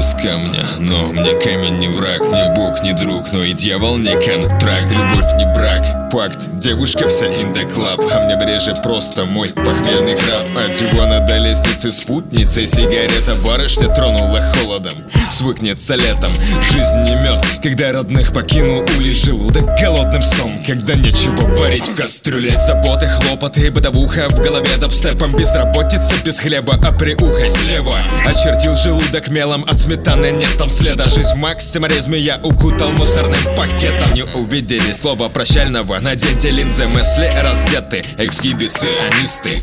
из камня, но мне камень не враг, мне Бог не друг, но и дьявол не контракт. Любовь не брак, пакт, девушка вся in the club, а мне ближе просто мой похмельный храп. От дивана до лестницы спутницы, сигарета барышня тронула холодом. Свыкнется летом, жизнь не мед, когда родных покинул улей желудок голодным сном, когда нечего варить в кастрюле. Заботы, хлопоты, бытовуха в голове дабстепом, безработица без хлеба, а приуха слева. Очертил желудок мелом, от сметаны нет там следа. Жизнь в максимализме я укутал мусорным пакетом. Не увидели слова прощального, наденьте линзы, мысли раздеты, эксгибиционисты.